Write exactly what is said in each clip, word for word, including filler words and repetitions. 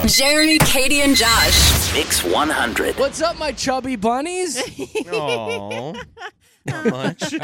Jeremy, Katie, and Josh. Mix one hundred. What's up, my chubby bunnies? Aww. Not much.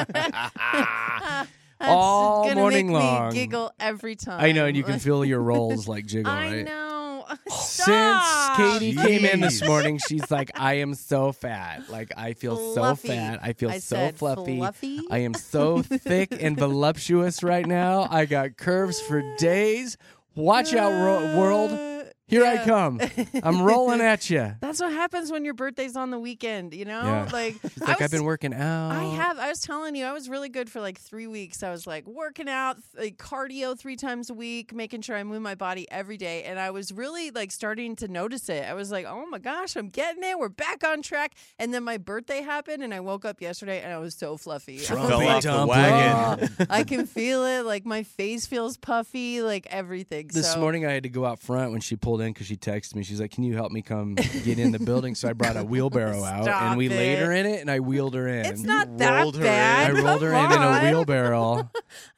All gonna morning make long. Me giggle every time. I know, and you can feel your rolls like jiggle, I right? know. Since Stop. Katie came in this Jeez. morning, she's like, I am so fat. Like, I feel Fluffy. so fat. I feel I so said fluffy. fluffy? I am so thick and voluptuous right now. I got curves for days. Watch out, ro- world. Here I Yeah. come. I'm rolling at you. That's what happens when your birthday's on the weekend, you know? Yeah. Like, She's I like, was, I've been working out. I have. I was telling you, I was really good for like three weeks. I was like working out, like cardio three times a week, making sure I move my body every day. And I was really like starting to notice it. I was like, oh my gosh, I'm getting it. We're back on track. And then my birthday happened, and I woke up yesterday, and I was so fluffy. I was Fell like, off the dumpling. wagon. I can feel it. Like my face feels puffy, like everything. This so, morning I had to go out front when she pulled in because she texted me. She's like, can you help me come get in the building? So I brought a wheelbarrow out Stop and we laid it. her in it and I wheeled her in. It's not You that rolled her in. bad. I rolled her Come in in a on. wheelbarrow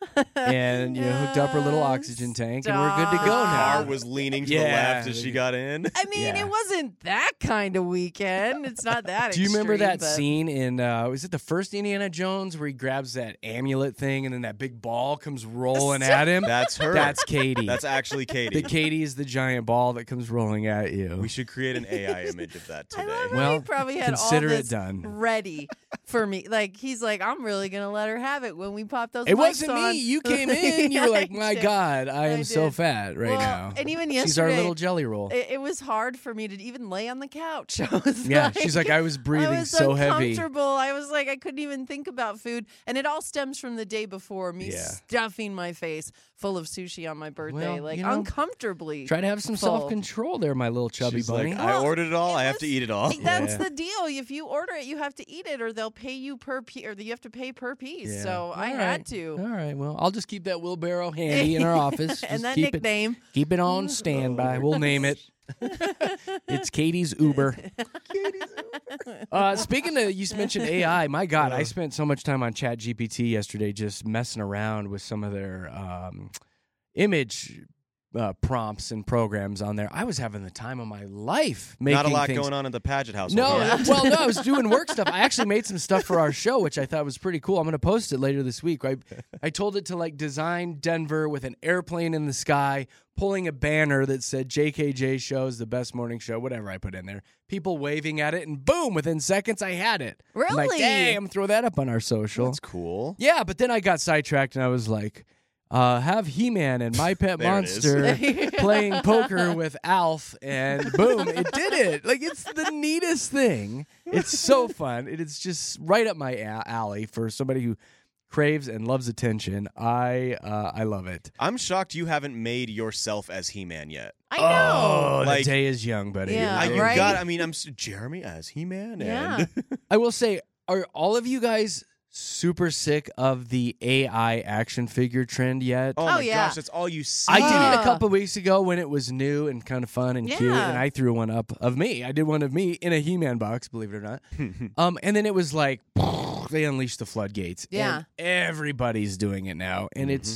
and you know hooked up her little oxygen tank and we're good to go Stop. now. Car was leaning to the Yeah. left as she got in. I mean, Yeah. it wasn't that kind of weekend. It's not that. Do you remember extreme, that but- scene in uh was it the first Indiana Jones where he grabs that amulet thing and then that big ball comes rolling at him? That's her. That's Katie. That's actually Katie. the Katie is the giant ball that comes rolling at you. We should create an A I image of that I today. love how Well, he probably had all consider it this done. ready for me. Like he's like, I'm really gonna let her have it when we pop those. It mics wasn't on. me. You came in. You were like, I my did. God, I am I so did. fat right Well, now. And even She's our yesterday, little jelly roll. It, it was hard for me to even lay on the couch. I was Yeah, like, she's like, I was breathing I was so heavy. uncomfortable. I was like, I couldn't even think about food, and it all stems from the day before me Yeah. stuffing my face full of sushi on my birthday, Well, like you know, uncomfortably. Try to have some full. self control there, my little chubby She's bunny. like, I Well, ordered it all. it I have to was- eat it all. That's Yeah. the deal. If you order it, you have to eat it, or they'll pay you per piece, or you have to pay per piece. Yeah. So I All had right. to. All right, well, I'll just keep that wheelbarrow handy in our office. and Just that keep nickname. It, keep it on standby. We'll name it. It's Katie's Uber. Uh, speaking of, you mentioned A I. My God, I spent so much time on Chat G P T yesterday just messing around with some of their um, image uh, prompts and programs on there. I was having the time of my life making Not a lot things. going on in the Paget household. No, huh? well, no, I was doing work stuff. I actually made some stuff for our show, which I thought was pretty cool. I'm going to post it later this week. I, I told it to like design Denver with an airplane in the sky, pulling a banner that said J K J Show is the best morning show, whatever I put in there. People waving at it, and boom, within seconds I had it. I'm like, Really? damn, throw that up on our social. That's cool. Yeah, but then I got sidetracked and I was like, uh, have He-Man and My Pet There it is. Monster playing poker with Alf, and boom, it did it. Like, it's the neatest thing. It's so fun. It is just right up my a- alley for somebody who craves and loves attention. I uh, I love it. I'm shocked you haven't made yourself as He-Man yet. I know. Oh, Like- the day is young, buddy. Yeah, I, you right? got. I mean, I'm s- Jeremy as He-Man. Yeah. And I will say, are all of you guys super sick of the A I action figure trend yet? oh, Oh, my yeah. gosh, that's all you see. I did it a Ah. couple weeks ago when it was new and kind of fun and cute, Yeah. and I threw one up of me. I did one of me in a He-Man box, believe it or not. um, and then it was like they unleashed the floodgates. Yeah. and everybody's doing it now, and it's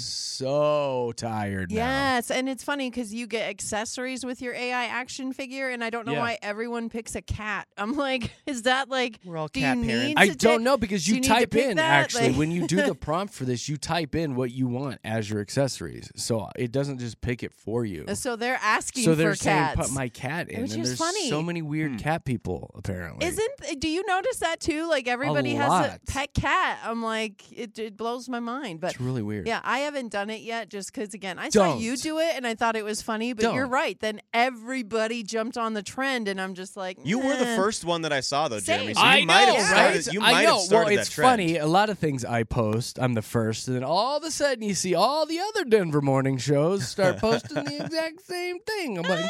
so tired. now. Yes, and it's funny because you get accessories with your A I action figure, and I don't know Yeah. why everyone picks a cat. I'm like, is that like? We're all do cat you parents. need I to don't take- know because do you, you need to type pick in that? actually Like- when you do the prompt for this, you type in what you want as your accessories, so it doesn't just pick it for you. So they're asking So they're for saying cats. put my cat in, Which and is there's funny. so many weird cat people apparently. Isn't? Do you notice that too? Like everybody has lot. a pet cat. I'm like, it, it blows my mind. But It's really weird. yeah, I haven't done it yet just because, again, I saw Don't. you do it and I thought it was funny, but you're Don't. right. Then everybody jumped on the trend and I'm just like, You were the "Nah." first one that I saw, though, Jeremy. Same. So you I might know, have right? started. You I might know. have started well, that it's trend. funny. A lot of things I post, I'm the first, and then all of a sudden you see all the other Denver morning shows start posting the exact same thing. I'm like,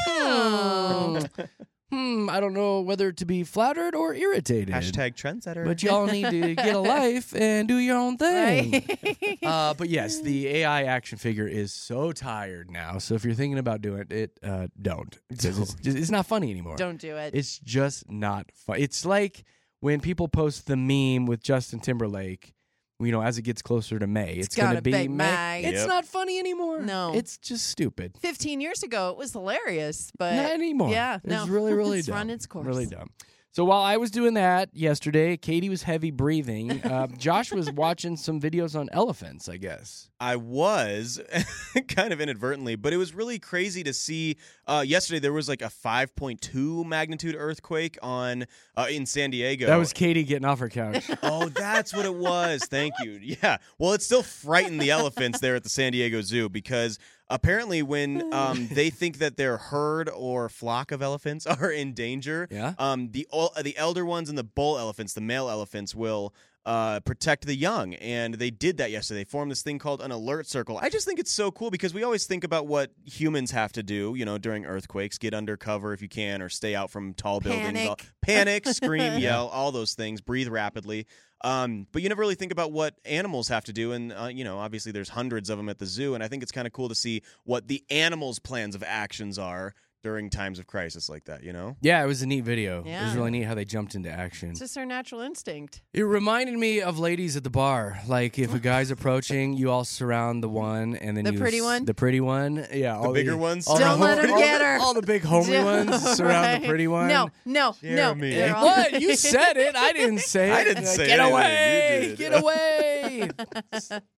Oh. hmm, hmm, I don't know whether to be flattered or irritated. Hashtag trendsetter. But y'all need to get a life and do your own thing. Right? Uh, but yes, the A I action figure is so tired now. So if you're thinking about doing it, uh, don't. Because it's, just- it's not funny anymore. Don't do it. It's just not fun. It's like when people post the meme with Justin Timberlake you know, as it gets closer to May, it's, It's going got to a be big May. May. It's Yep. not funny anymore. No. It's just stupid. Fifteen years ago, it was hilarious, but Not anymore. Yeah, it's no, really, really it's dumb. run its course. Really dumb. So while I was doing that yesterday, Katie was heavy breathing. Uh, Josh was watching some videos on elephants, I guess. I was kind of inadvertently, but it was really crazy to see. Uh, yesterday there was like a five point two magnitude earthquake on uh, in San Diego. That was Katie getting off her couch. Oh, that's what it was. Thank you. Yeah. Well, it still frightened the elephants there at the San Diego Zoo because apparently when um, they think that their herd or flock of elephants are in danger, Yeah. um, the ol- the elder ones and the bull elephants, the male elephants, will uh, protect the young. And they did that yesterday. They formed this thing called an alert circle. I just think it's so cool because we always think about what humans have to do, you know, during earthquakes. Get under cover if you can or stay out from tall buildings. Panic. All- Panic, scream, yell, all those things. Breathe rapidly. Um, but you never really think about what animals have to do. And, uh, you know, obviously there's hundreds of them at the zoo. And I think it's kind of cool to see what the animals' plans of actions are during times of crisis like that, you know? Yeah, it was a neat video. It was Yeah. really neat how they jumped into action. It's just our natural instinct. It reminded me of ladies at the bar. Like if a guy's approaching, you all surround the one, and then The you pretty s- one? the pretty one, yeah, all bigger ones? all Don't the let hom- 'em all get the- her. All the big homely ones surround the pretty one. No, no, no. Jeremy. They're all- What? You said it. I didn't say it. I didn't Like, say Get anything. away! You did. Get away!